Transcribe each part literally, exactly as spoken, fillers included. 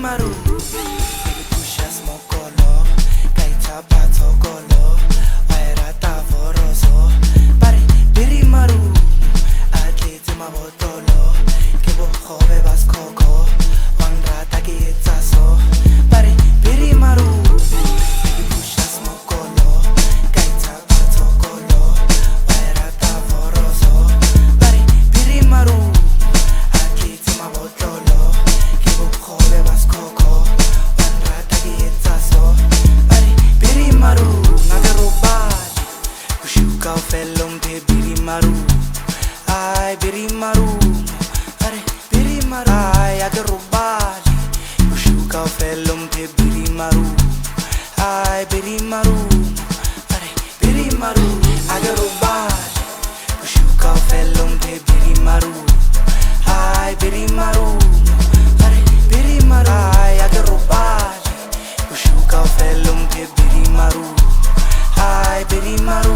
maru pusha smokolo kaita patokolo waera tavoroso pare biri maru atlete mabotolo ke bo khobe baskoko wangrata ke etsaso pare biri maru pusha smokolo kaita patokolo waera tavoroso pare biri maru atlete mabotolo Fellow pe biri maru, ay biri maru, are biri maru, ay age robali. Ushuka fellow pe biri maru, ay biri maru, are biri maru, age robali. Ushuka fellow pe biri maru, ay biri maru, are biri maru, ay age robali. Ushuka fellow pe biri maru, ay biri maru.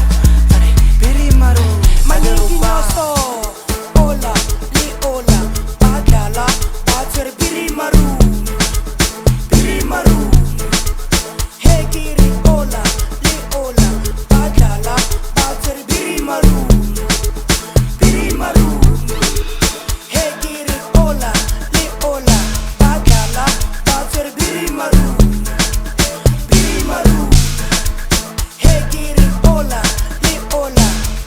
Manigi noso, ola, li ola, badala, bater biri maru, biri maru. Hegiri ola, li ola, badala, bater biri maru, biri maru. Hegiri ola, li ola, badala, bater biri maru, biri maru. Hegiri ola, li ola.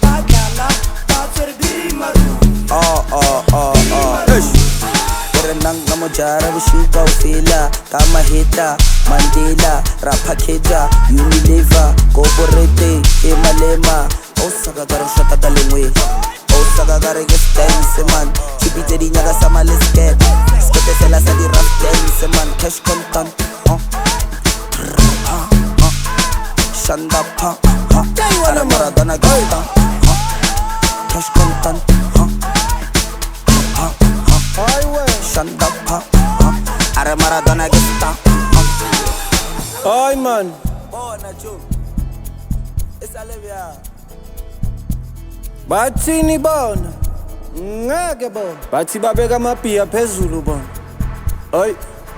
Oh oh oh oh, ish. Berenang namo jara bushuka ufila kama hita Mandela rapa keja Unilever Corporate emalema Osaka garo shata galengwe Osaka garo get dance man Chipite di nyaga sama let's get Skete sela sa di rap dance man Cash content huh huh huh Shanda pa huh Ara Maradona gata huh Cash content huh Shanda pa huh Ara Maradona gata huh Ay man Bona jo Esa levia Bathini bona ngeke bona bathi babeka amaphiya phezulu bona ay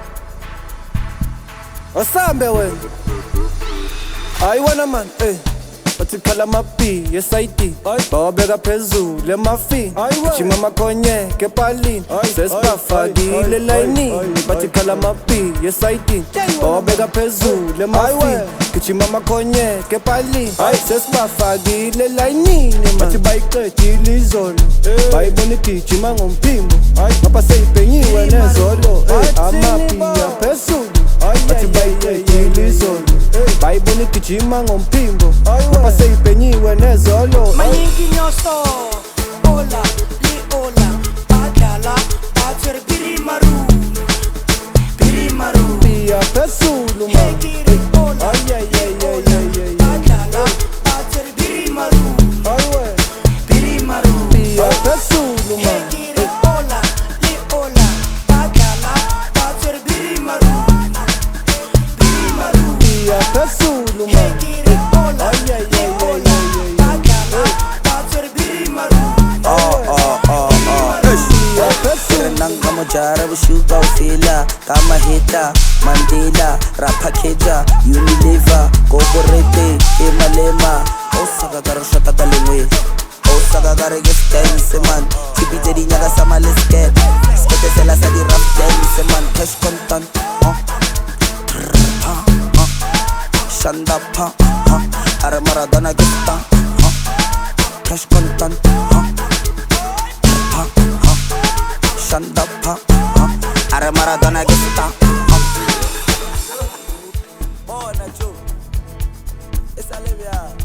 asambe wena ay wena man eh bathi phala amaphiya esayidi babeka phezulu emafi jima amakhonye kepalini sesibafakile layinini bathi phala amaphiya esayidi babeka phezulu emafi Kichima makonye kepali sesibafakile layinini bathi bayiqedile izolo bayibona igijima ngomphimbo ngapha seyibhenyiwe nezolo amaphiya phezulu bathi bayiqedile izolo bayibona igijima ngomphimbo ngapha seyibhenyiwe nezolo Manigi noso, ola, li ola, badala, bater biri maru, biri maru. Phiya phezulu man Hegiri ola, ay ay ay ay ay ay badala, bater biri maru, aywe biri maru. phiya phezulu man Hegiri ola, li ola, badala, bater biri maru, biri maru. phiya phezulu man Hegiri ola, ay ay li ay ay ola, ay badala, bater biri maru. Oh oh oh oh ish phiya phezulu Berenang namo jara bushuka ufila kama hita Mandela rapa keja Unilever Corporate emalema Osaka garo shata galengwe Osaka garo get dance man Chipite di nyaga sama let's get Skete sela sa di rap dance man Cash content huh huh huh Shanda pa huh Ara Maradona gata huh Cash content huh huh huh Shanda pa huh Ara Maradona gata huh Bona jo Esa levia